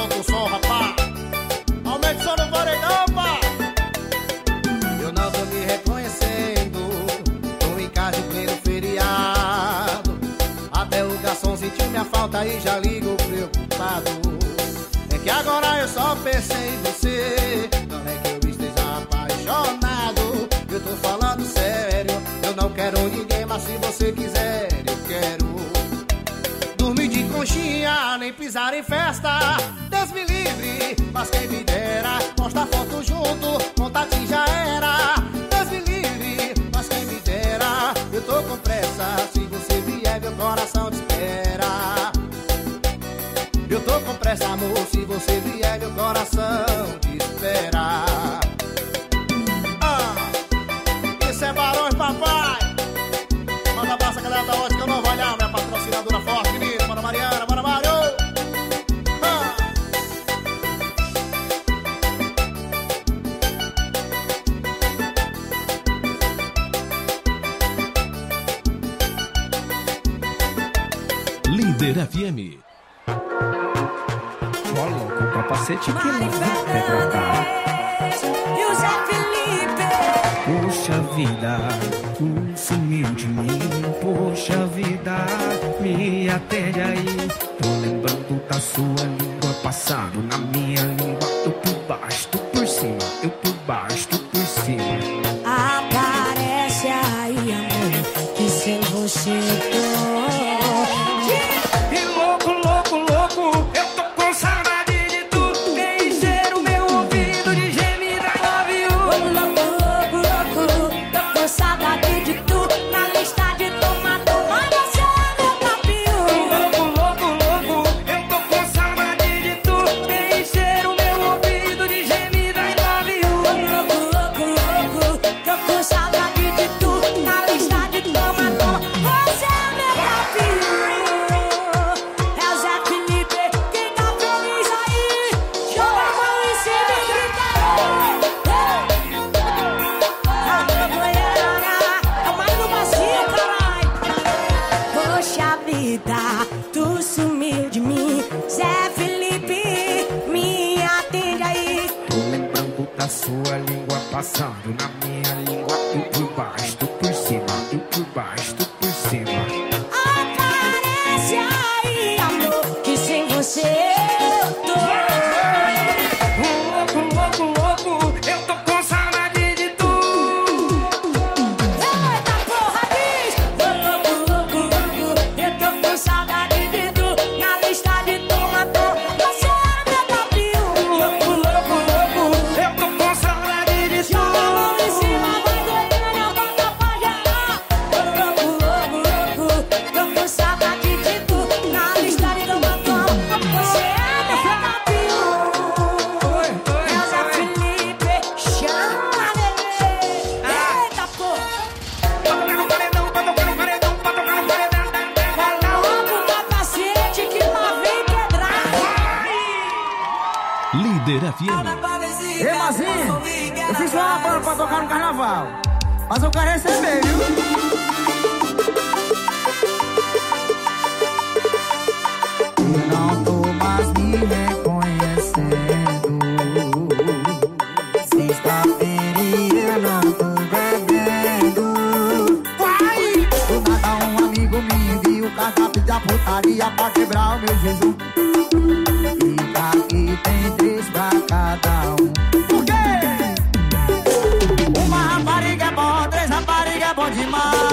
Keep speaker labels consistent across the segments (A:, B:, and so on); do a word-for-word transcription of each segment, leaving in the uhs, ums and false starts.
A: solta o som, rapaz. Aumente o som no paredão, pá. Eu não tô me reconhecendo, tô em casa em pleno feriado. Até o garçom sentiu minha falta e já ligou preocupado. É que agora eu só pensei em você, não é que eu esteja apaixonado. Eu tô falando sério, eu não quero ninguém, mas se você quiser eu quero dormir de conchinha, nem pisar em festa. Deus me livre, mas quem me dera postar foto junto, contato já era. Deus me livre, mas quem me dera. Eu tô com pressa, se você vier meu coração te espera. Eu tô com pressa, amor, se você vier meu coração te espera. Ah, isso é Barões, papai. Manda abraço a galera da Ótica Nova Olhar, minha patrocinadora forte, menino. Bora Mariana, bora Mário. Ah.
B: Líder F M.
C: Ó, louco, o capacete que não quer tratar.
D: E o Zé Felipe.
C: Poxa vida, tu sumiu de mim. Poxa vida, me atende aí. Tô lembrando da sua língua passando na minha língua. Eu por baixo, tu por cima. Eu por baixo, tu por cima.
D: Aparece aí, amor, que sem você tô.
C: E louco, louco, louco, eu tô com saudade de tu. Vem ser o meu ouvido de gemida, I love you.
D: Louco, louco, louco, tô com saudade de tu. Na lista de tomador, mas você é meu campeão.
C: Louco, louco, louco, eu tô com saudade de tu. Vem ser o meu ouvido de gemida, I love you.
D: Louco, louco, louco, tô com saudade de tu. Na lista de tomador, você é meu campeão. É o Zé Felipe, quem tá feliz aí, joga a mão em cima e grita. A Goiânia é o mais do macio, caralho. Poxa vida, tu sumiu de mim. Zé Felipe, me atende aí.
C: Tô lembrando da sua língua passando na minha língua. Eu por baixo, tu por cima. Eu por baixo, tu por cima.
D: Aparece aí, amor, que sem você eu tô.
C: Louco, louco, louco, eu tô com saudade de tu.
D: Eita porra, diz! Louco, louco, louco, eu tô com saudade de tu. Na lista de tomador, você é meu campeão.
C: Louco, louco, louco, eu tô com saudade de tu.
D: Joga a mão em cima, vai Goiânia, bota pra gerar. Louco, louco, louco, tô com saudade de tu. Na lista de tomador, você é meu campeão.
C: Oi,
D: É o Zé
C: oi, oi.
D: Felipe, chama bebê. Eita porra.
C: Pra tocar no paredão, pra tocar no paredão, pra tocar no paredão.
D: Coloca o capacete que lá vem pedrada.
B: Líder F M.
E: Ei, Mazinho, eu fiz uma banda pra tocar no carnaval, mas eu quero receber, viu? Eu não tô mais me reconhecendo. Sexta-feira e eu não tô bebendo. Vai! Do nada um amigo me enviou cardápio da putaria pra quebrar o meu jejum. E aqui tem três pra cada um. Por quê? Uma rapariga é bom, três rapariga é bom demais.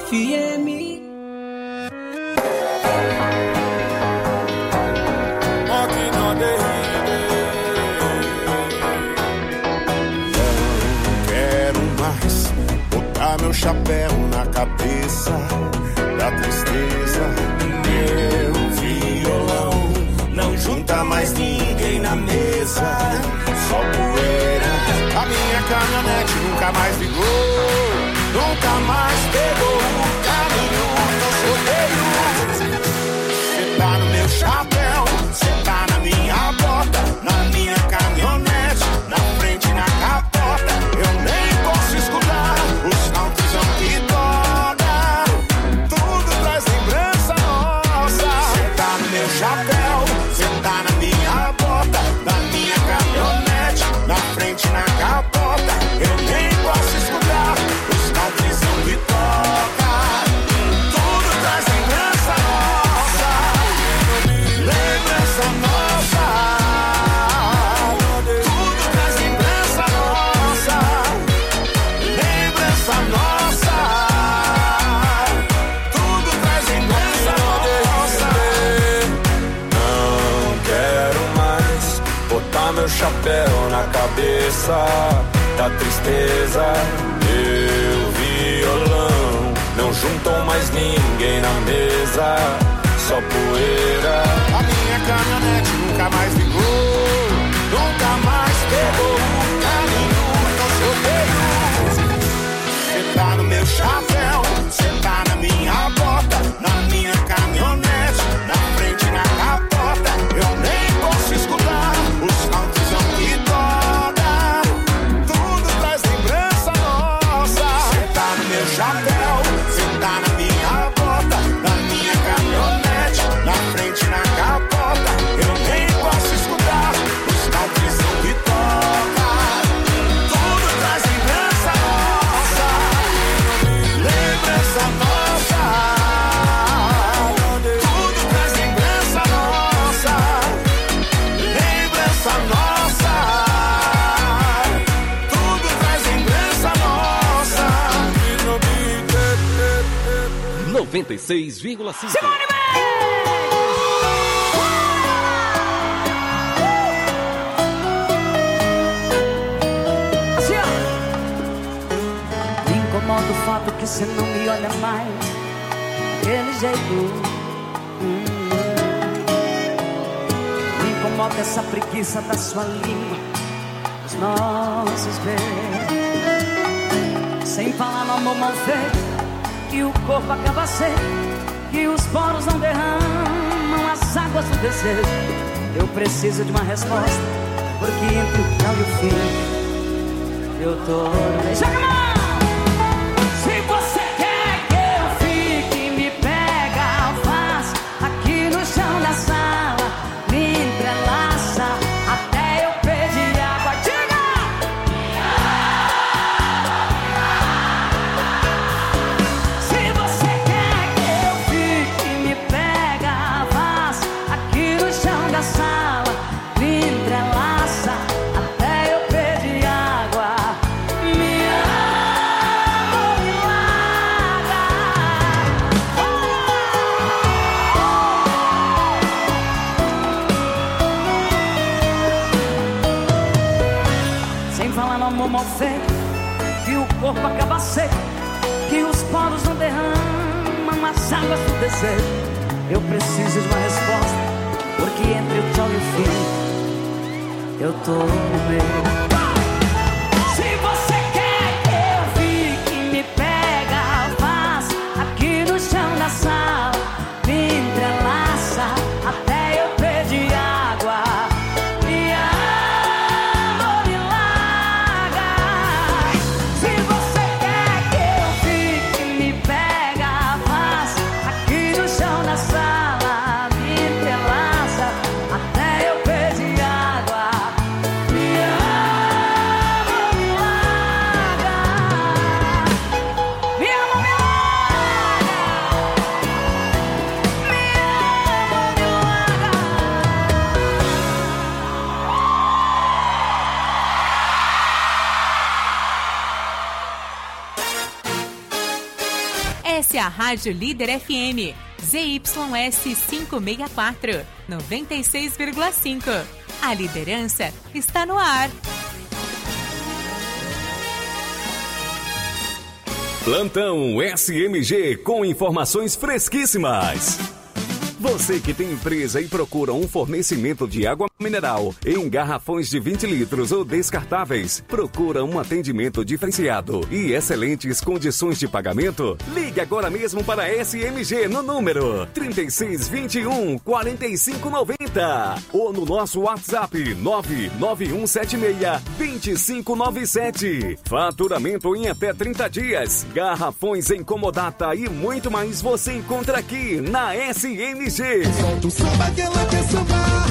C: F M.
B: Não quero mais botar meu chapéu na cabeça da tristeza. Meu violão não junta mais ninguém na mesa, só poeira. A minha caminhonete nunca mais ligou, nunca mais pegou o caminho do rodeio. Cê tá no meu chapéu, cê tá na minha bota, na minha caminhonete, na frente e na capota. Eu nem posso escutar os countryzão que toca, tudo traz lembrança nossa. Cê tá no meu chapéu, cê tá na minha bota, na minha caminhonete, na frente e na capota. Eu nem posso escutar os countryzão que toca, tudo traz lembrança nossa. Lembrança nossa, tudo traz lembrança nossa. Lembrança nossa, tudo traz lembrança nossa. Não quero mais botar meu chapéu na cabeça da tristeza. Meu violão não juntam mais ninguém na mesa, só poeira. A minha caminhonete nunca mais ligou, nunca mais pegou o caminho do rodeio. Cê tá no meu chapéu, cê tá na minha bota, na minha caminhonete, na frente e na capota. Eu nem posso escutar os countryzão que toca, tudo traz lembrança nossa. Cê tá no meu chapéu, cê tá na minha bota, na minha caminhonete, na frente e na capota. Eu nem posso escutar os countryzão que toca, tudo traz lembrança nossa. Lembrança nossa, tudo traz lembrança nossa. Lembrança nossa, tudo traz lembrança nossa.
F: noventa e seis vírgula cinco.
D: Assim, ó. Me incomoda o fato que você não me olha mais daquele jeito. Hum. Me incomoda essa preguiça da sua língua, os nossos beijos. Sem falar no amor mal feito, que o corpo acaba seco, que os poros não derramam as águas do desejo. Eu preciso de uma resposta, porque entre o céu e o fim eu tô no meio. Joga a mão! Se você quer que eu fique, me pega, faz aqui no chão da sala, me entrelaça até eu pedir água. Diga! Se você quer que eu fique, me pega, faz aqui no chão da sala, me entrelaça até eu pedir água. Me ama, me larga. Sem falar no amor mal feito, que o corpo acaba seco, que os poros não derramam as águas do desejo. Eu preciso de uma resposta, porque entre o tchau e o fim eu tô no meio. Se você quer que eu fique, me pega, faz aqui no chão da sala, me entrelaça até eu pedir água. Me ama, me larga. Se você quer que eu fique, me pega, faz aqui no chão da sala, me entrelaça até eu pedir água. Me ama.
G: Essa é a Rádio Líder F M, Z Y S quinhentos e sessenta e quatro, noventa e seis vírgula cinco. A liderança está no ar.
F: Plantão S M G com informações fresquíssimas. Você que tem empresa e procura um fornecimento de água mineral em garrafões de vinte litros ou descartáveis, procura um atendimento diferenciado e excelentes condições de pagamento? Ligue agora mesmo para a S M G no número trinta e seis, vinte e um, quarenta e cinco, noventa ou no nosso WhatsApp nove nove um sete seis, dois cinco nove sete. Faturamento em até trinta dias, garrafões em comodata e muito mais você encontra aqui na S M G.
H: Solta o samba que ela quer sambar.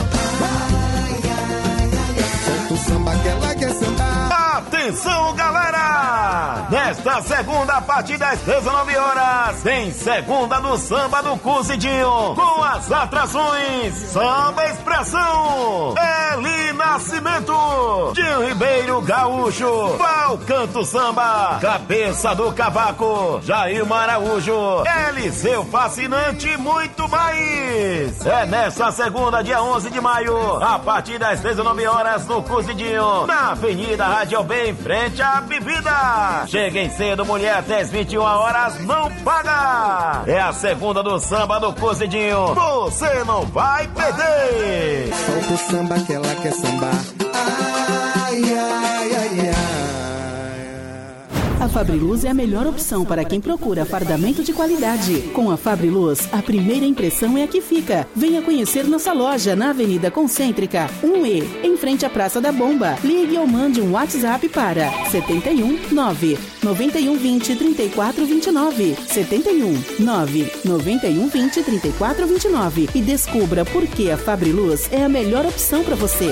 H: Solta o samba que ela quer sambar.
I: Atenção, galera! Nesta segunda, a partir das dezenove horas, tem segunda do samba do Cozidinho, com as atrações Samba Expressão, Eli Nascimento, Dinho Ribeiro Gaúcho, Valcanto Samba, Cabeça do Cavaco, Jair Araújo, Eliseu Fascinante e muito mais. É nesta segunda, dia onze de maio, a partir das dezenove horas, no Cozidinho, na Avenida Rádio Bem, em frente à bebida. Cheguem cedo, mulher, até as vinte e uma horas, não paga. É a segunda do samba do Cozidinho. Você não vai perder.
H: Solta o samba que ela quer sambar. Ai, ai, ai, ai.
J: A Fabriluz é a melhor opção para quem procura fardamento de qualidade. Com a Fabriluz, a primeira impressão é a que fica. Venha conhecer nossa loja na Avenida Concêntrica, um E, em frente à Praça da Bomba. Ligue ou mande um WhatsApp para setenta e um, nove, noventa e um, vinte, trinta e quatro, vinte e nove, setenta e um, nove, noventa e um, vinte, trinta e quatro, vinte e nove e descubra por que a Fabriluz é a melhor opção para você.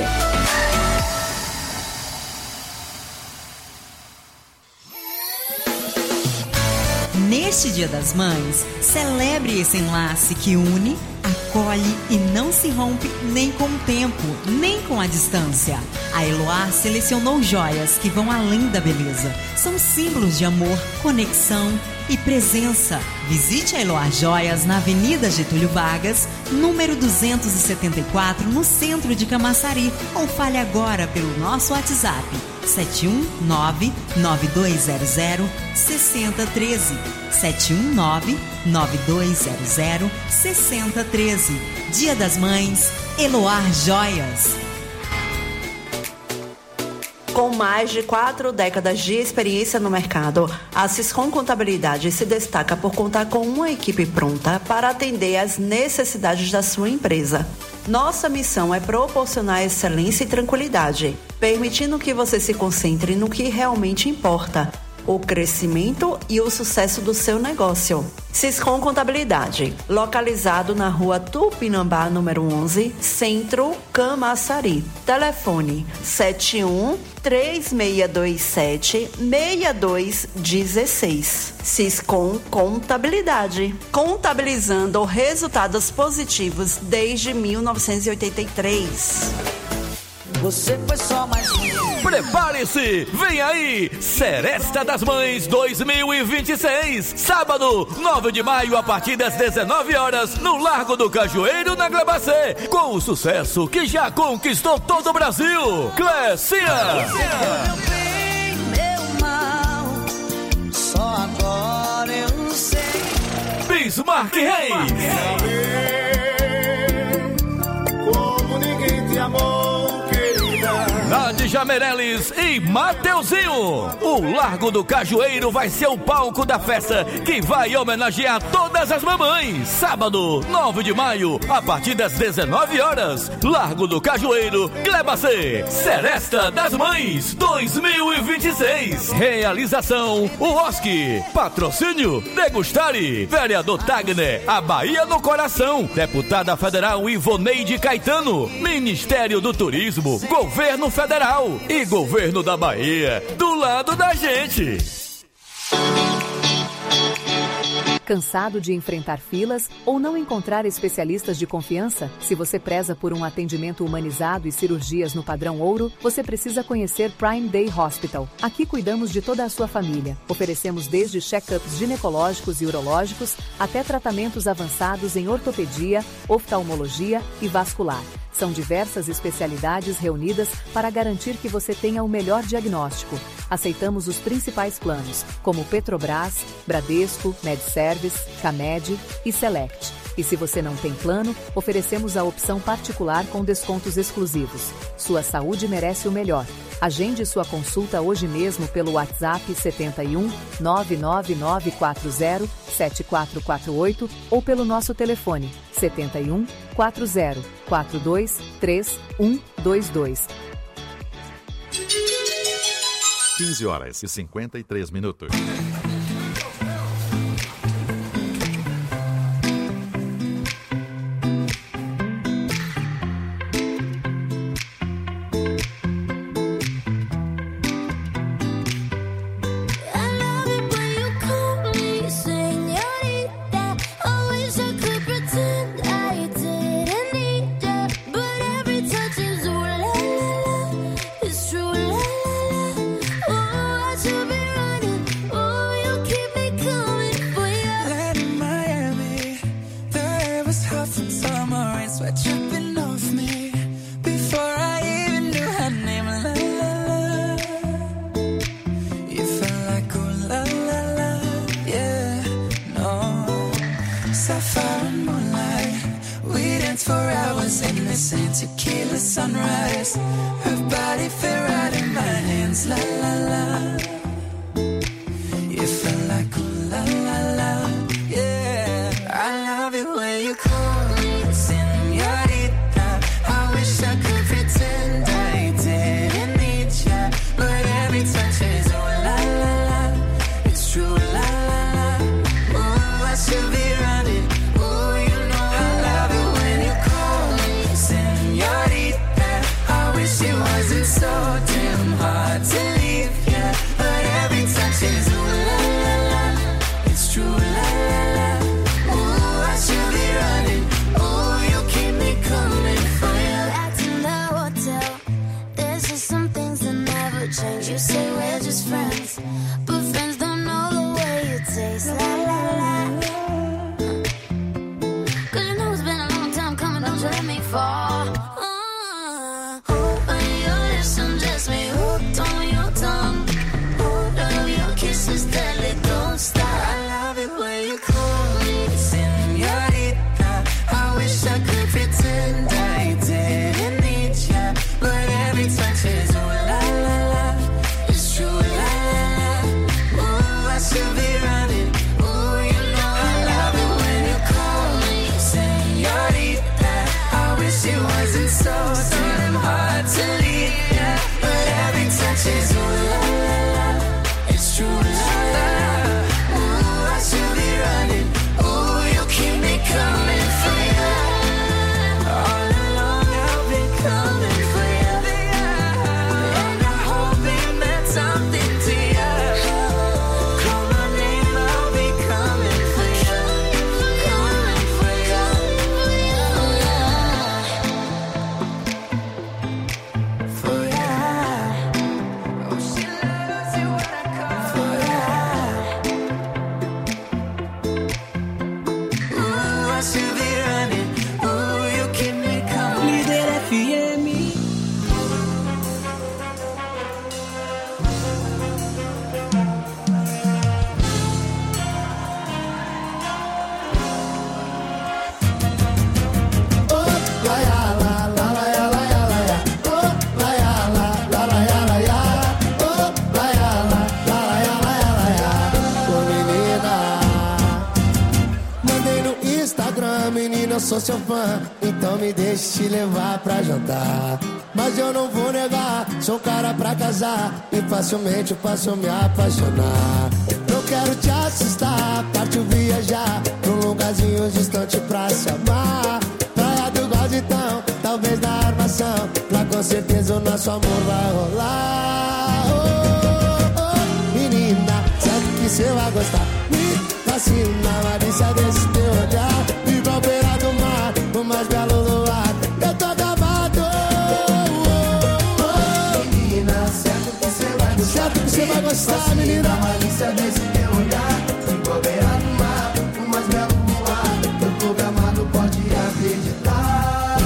K: Neste Dia das Mães, celebre esse enlace que une, acolhe e não se rompe nem com o tempo, nem com a distância. A Eloar selecionou joias que vão além da beleza. São símbolos de amor, conexão e presença. Visite a Eloar Joias na Avenida Getúlio Vargas, número duzentos e setenta e quatro, no centro de Camaçari, ou fale agora pelo nosso WhatsApp sete um nove, nove dois zero zero, seis zero um três, sete um nove, nove dois zero zero, seis zero um três. Dia das Mães, Eloar Joias.
L: Com mais de quatro décadas de experiência no mercado, a Siscom Contabilidade se destaca por contar com uma equipe pronta para atender às necessidades da sua empresa. Nossa missão é proporcionar excelência e tranquilidade, permitindo que você se concentre no que realmente importa, o crescimento e o sucesso do seu negócio. Siscom Contabilidade, localizado na rua Tupinambá, número onze, Centro, Camaçari. Telefone sete um, três seis dois sete, seis dois um seis. Siscom Contabilidade, contabilizando resultados positivos desde mil novecentos e oitenta e três.
M: Você foi só mais um.
N: Prepare-se, vem aí, Seresta das Mães dois mil e vinte e seis, sábado, nove de maio, a partir das dezenove horas, no Largo do Cajueiro, na Glebacê, com o sucesso que já conquistou todo o Brasil, Clécia.
M: Meu bem, meu mal, só agora eu sei.
N: Bismarck Reis.
A: Como ninguém te amou.
N: Nádia Meirelles e Mateuzinho. O Largo do Cajueiro vai ser o palco da festa que vai homenagear todas as mamães. Sábado, nove de maio, a partir das dezenove horas. Largo do Cajueiro, Glebacê. Seresta das Mães dois mil e vinte e seis. Realização O Osc. Patrocínio Degustare. Vereador Tagner, a Bahia no coração. Deputada Federal Ivoneide Caetano. Ministério do Turismo, Governo Federal e Governo da Bahia, do lado da gente.
O: Cansado de enfrentar filas ou não encontrar especialistas de confiança? Se você preza por um atendimento humanizado e cirurgias no padrão ouro, você precisa conhecer Prime Day Hospital. Aqui cuidamos de toda a sua família. Oferecemos desde check-ups ginecológicos e urológicos até tratamentos avançados em ortopedia, oftalmologia e vascular. São diversas especialidades reunidas para garantir que você tenha o melhor diagnóstico. Aceitamos os principais planos, como Petrobras, Bradesco, MedService, Camed e Select. E se você não tem plano, oferecemos a opção particular com descontos exclusivos. Sua saúde merece o melhor. Agende sua consulta hoje mesmo pelo WhatsApp setenta e um, nove nove nove quatro zero, sete quatro quatro oito ou pelo nosso telefone setenta e um, quatro zero, quatro dois três um dois dois.
P: quinze horas e cinquenta e três minutos.
A: Sou seu fã, então me deixe te levar pra jantar. Mas eu não vou negar, sou um cara pra casar e facilmente eu posso me apaixonar. Não quero te assustar, partiu viajar pra um lugarzinho distante pra se amar. Praia do Gozo então, talvez na armação, lá com certeza o nosso amor vai rolar. Oh, oh, oh, menina, sabe que cê vai gostar. Me fascina a malícia desse teu olhar. Igual beira do mar, o mais belo luar. Eu tô acabado. Menina, certo que você vai gostar. Certo que você vai gostar, menina. A malícia desse teu olhar. Igual beira do mar, o mais belo luar. Eu tô gamado, pode acreditar.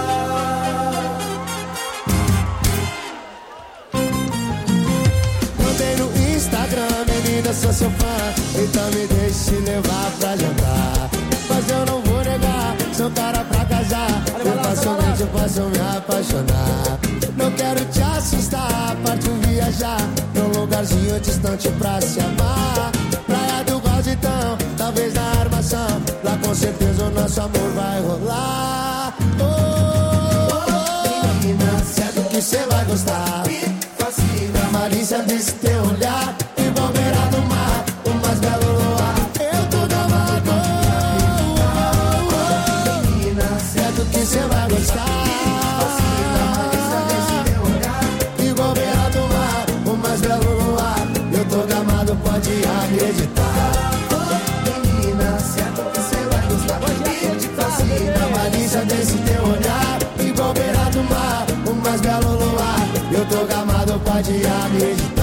A: Mandei no Instagram, menina, sou seu fã. Então me deixe levar pra jantar. Mas eu não vou negar, sou cara pra casar. Eu facilmente eu posso me apaixonar. Não quero te assustar, partiu viajar num lugarzinho distante pra se amar. Praia do Galditão, talvez na armação. Lá com certeza o nosso amor vai rolar. Oh, oh, oh. Menina, certo que cê vai gostar. Fascina a malícia desse teu olhar. Igual beira do mar, o mais belo luar. Eu tô gamado. Oh, oh, oh. Menina, certo que cê vai gostar. Fascina a malícia desse teu olhar. Igual beira do mar, o mais belo luar. Eu tô gamado, pode acreditar. Menina, certo que cê vai gostar. Fascina a malícia desse teu olhar. Igual beira do mar, o mais belo luar. Eu tô gamado, pode acreditar.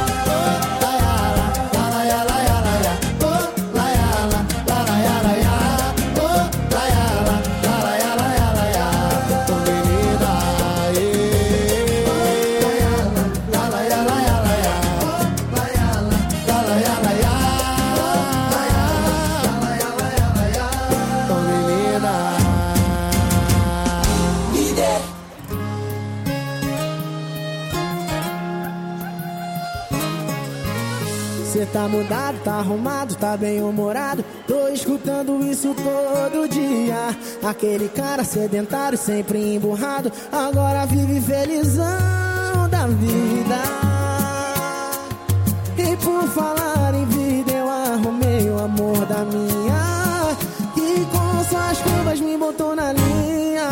A: Cê tá mudado, tá arrumado, tá bem humorado. Tô escutando isso todo dia. Aquele cara sedentário, sempre emburrado, agora vive felizão da vida. E por falar em vida, eu arrumei o amor da minha, que com suas curvas me botou na linha.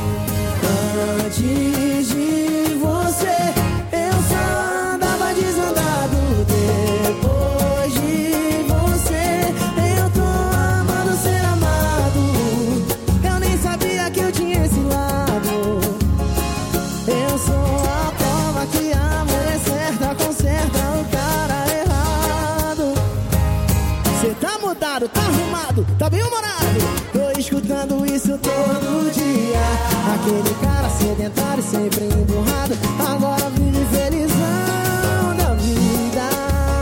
A: Antes de você, eu só andava desandado. Depois de você, eu tô amando ser amado. Eu nem sabia que eu tinha esse lado. Eu sou a prova que a mulher certa conserta o cara errado. Cê tá mudado, tá arrumado, tá bem humorado. Tô escutando isso todo dia. Aquele cara sedentário, sempre emburrado, agora vive felizão da vida.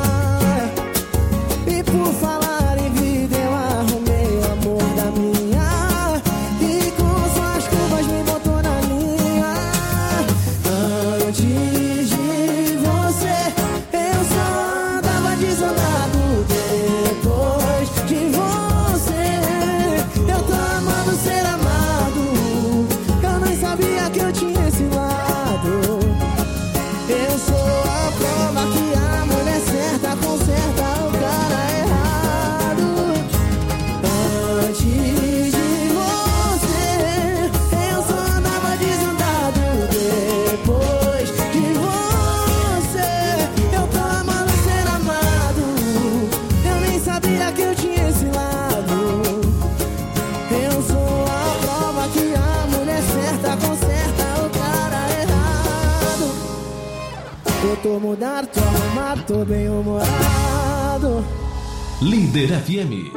A: E por falar em vida, eu arrumei o amor da minha, e com suas curvas me botou na linha. Antes de você, eu só andava desolado. Depois de você, eu tô amando ser amado. Eu nem sabia que eu tinha esse lado. Eu sou a prova que a mulher certa conserta o cara errado. Antes de você, eu só andava desandado. Depois de você, eu tô amando ser amado. Eu nem sabia que eu tinha esse lado. Eu sou a prova que a mulher certa conserta o cara errado. Eu tô mudado, tô arrumado, tô bem humorado.
Q: Líder F M.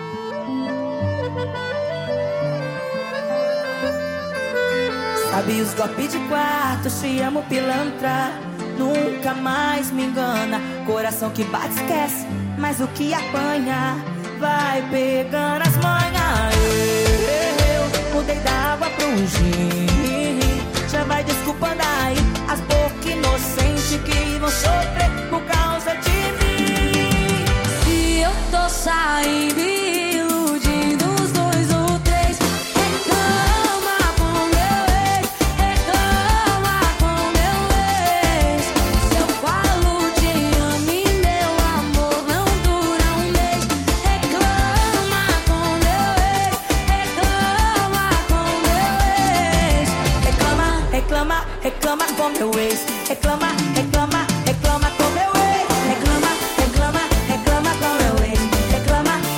D: Sabe os golpes de quarto, te amo pilantra. Nunca mais me engana. Coração que bate esquece, mas o que apanha vai pegando as manhas. Eu mudei da água pro gin. Já vai desculpando aí as bocas inocentes que vão sofrer por causa de mim. E eu tô saindo iludindo os dois ou três. Reclama com meu ex, reclama com meu ex. Se eu falo te amo e meu amor não dura um mês. Reclama com meu ex, reclama com meu ex. Reclama, reclama, reclama com meu ex. Reclama, reclama, reclama com meu ex. Reclama, reclama, reclama com meu ex. Reclama,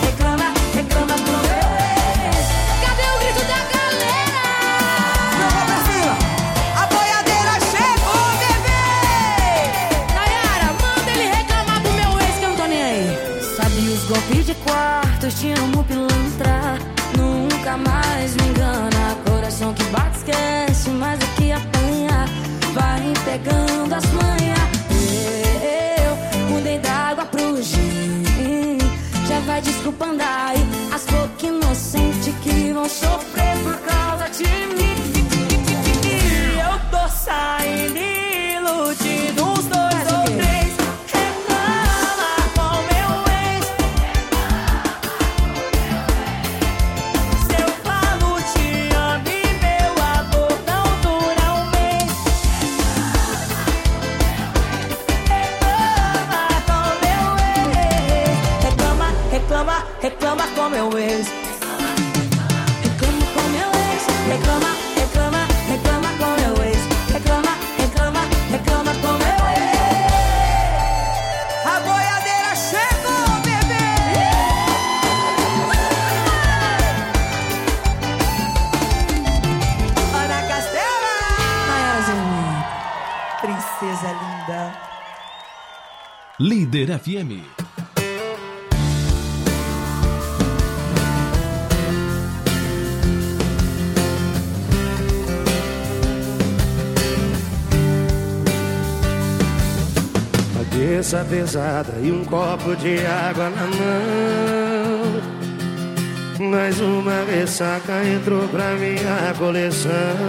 D: Sabe os golpes de quarto, te amo pilantra. Nunca mais me engana. Coração que bate, esquece, mas o que apanha vai pegando as manhas. Eu mudei da água pro gin. Já vai desculpando aí as poucas inocentes que vão sofrer por causa de mim. Eu tô saindo iludido, uns dois ou três. Reclama com meu ex. Se eu falo te amo e meu amor não dura um mês. Reclama com meu ex. Reclama, reclama, reclama com meu ex. Reclama com meu ex. Reclama, reclama, reclama com meu ex. Reclama, reclama, reclama com meu ex. A boiadeira chegou, bebê. Ana Castela. Maiorzinha. Princesa linda.
Q: Líder F M.
R: Cabeça pesada e um copo de água na mão. Mais uma ressaca entrou pra minha coleção.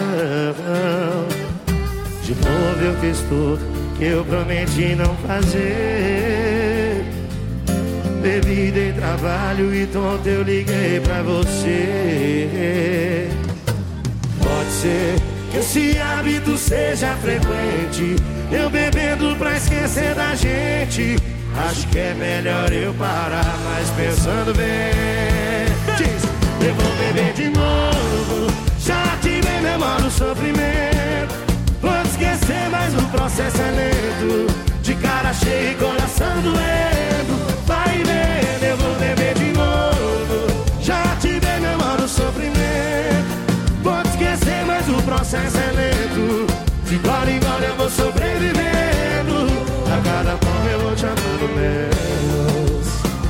R: De novo eu fiz tudo que eu prometi não fazer. Bebi, dei trabalho e tonto eu liguei pra você. Pode ser que esse hábito seja frequente, eu bebendo pra esquecer da gente. Acho que é melhor eu parar, mas pensando bem, diz, eu vou beber de novo. Já tive memória do sofrimento. Vou esquecer, mas o processo é lento. De cara cheia e coração doendo. Vai vendo, eu vou beber de novo. Já tive memória do sofrimento. Vou esquecer, mas o processo é lento. De gole em gole eu vou sobrevivendo. A cada palma eu vou te amando menos.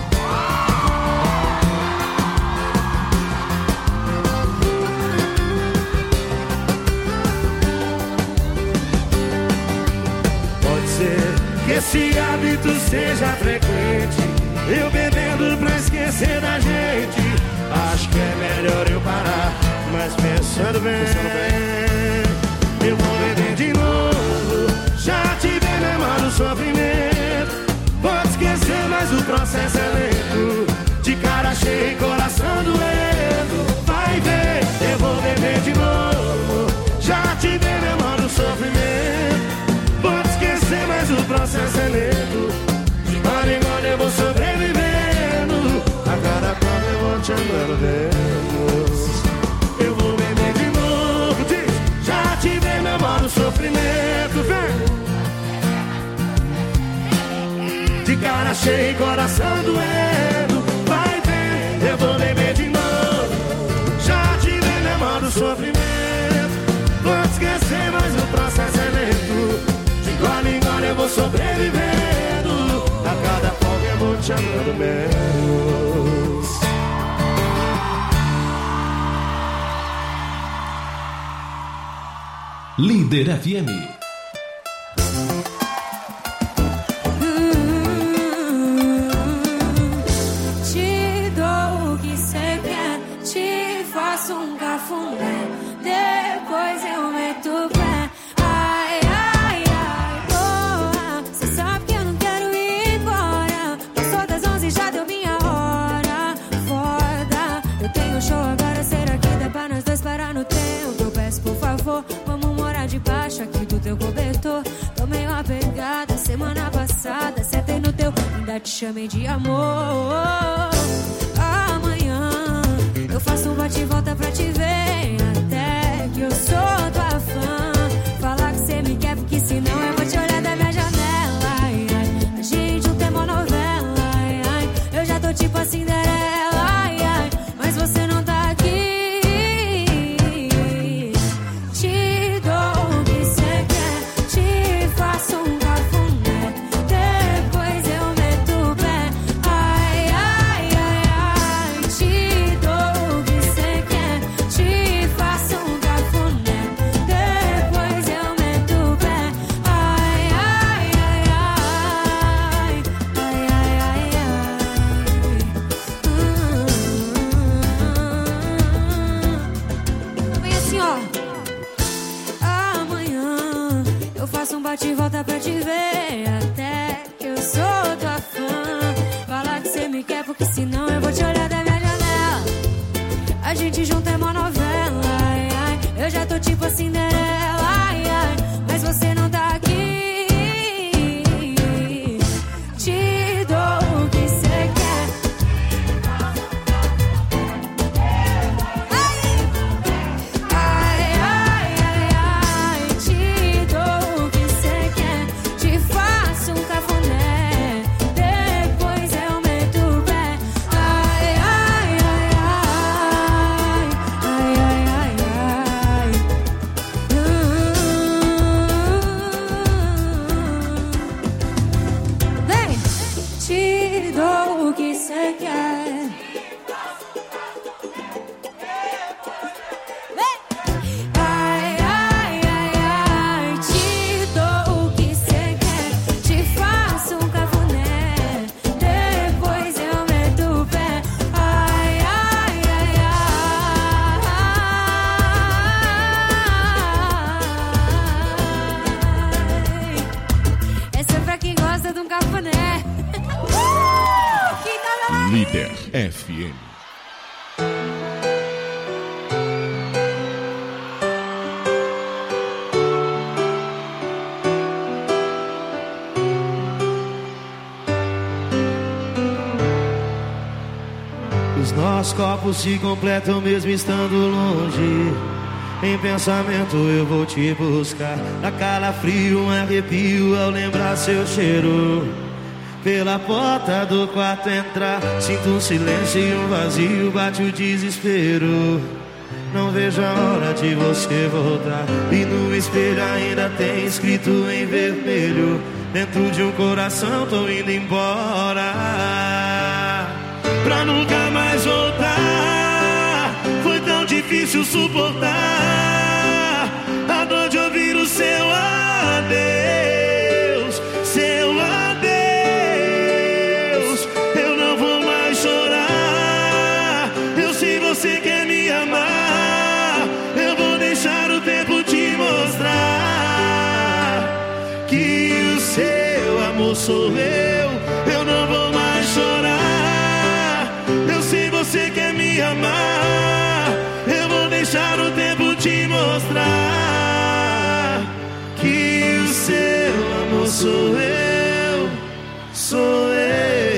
R: Pode ser que esse hábito seja frequente, eu bebendo pra esquecer da gente. Acho que é melhor eu parar, mas pensando bem, eu vou beber de novo. Já tive memória do sofrimento. Pode esquecer, mas o processo é lento. De cara cheia e coração doendo. Vai ver, eu vou beber de novo. Já tive memória do sofrimento. Pode esquecer, mas o processo é lento. De gole em gole eu vou sobrevivendo. A cada copo eu vou te amando menos. Eu vou beber de novo, diz. Já tive memória do sofrimento, vem. De cara cheia e coração doendo. Vai ver, eu vou beber de novo. Já tive memória do sofrimento. Vou esquecer, mas o processo é lento. De gole em gole eu vou sobrevivendo. A cada folga eu vou te amando menos.
Q: Líder F M.
D: Te dou o que cê quer, te faço um cafuné, depois eu meto o pé. Ai, ai, ai, boa. Cê sabe que eu não quero ir embora. Passou das onze, já deu minha hora. Foda, eu tenho show agora, será que dá pra nós dois parar no tempo? Eu peço por favor, vamos morar debaixo aqui do teu cobertor. Tomei uma pegada semana passada, sentei no teu, ainda te chamei de amor. Amanhã eu faço um bate e volta pra te ver, até que eu sou tua fã. Falar que cê me quer, porque senão eu vou te olhar da minha janela. Ai, ai, a gente não tem uma novela. Ai, ai, eu já tô tipo a Cinderela. Ai, ai, mas você não tá aqui. Te dou o que cê quer, te faço um cafuné, depois eu meto o pé. Ai, você quer. Ai, ai, ai, ai, te dou o que você quer. Te faço um cafuné, depois eu meto o pé. Ai, ai, ai, ai. Essa é pra quem gosta de um cafuné.
Q: Líder F M.
R: Os nossos corpos se completam mesmo estando longe. Em pensamento eu vou te buscar. Dá calafrio, um arrepio ao lembrar seu cheiro. Pela porta do quarto entrar, sinto um silêncio e um vazio, bate o desespero. Não vejo a hora de você voltar. E no espelho ainda tem escrito em vermelho: dentro de um coração tô indo embora, pra nunca mais voltar. Foi tão difícil suportar a dor de ouvir o seu adeus, seu adeus. Eu não vou mais chorar. Eu sei você quer me amar. Eu vou deixar o tempo te mostrar que o seu amor sou eu. Eu não vou mais chorar. Eu sei você quer me amar. Eu vou deixar o tempo te mostrar que o seu amor sou eu, sou eu.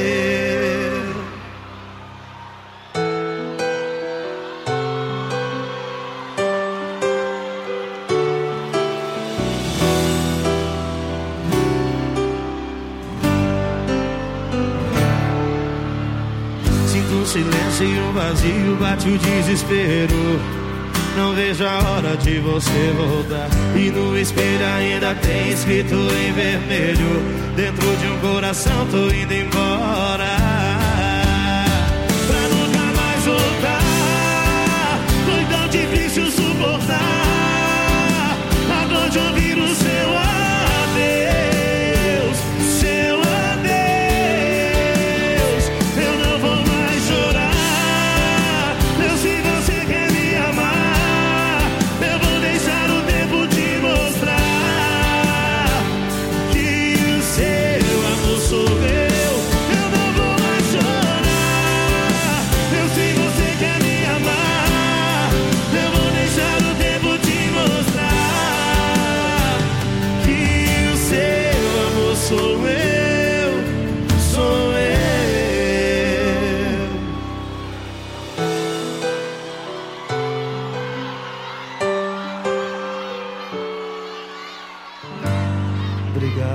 R: Sinto um silêncio e um vazio, bate o desespero. Não vejo a hora de você voltar. E no espelho ainda tem escrito em vermelho: dentro de um coração tô indo embora,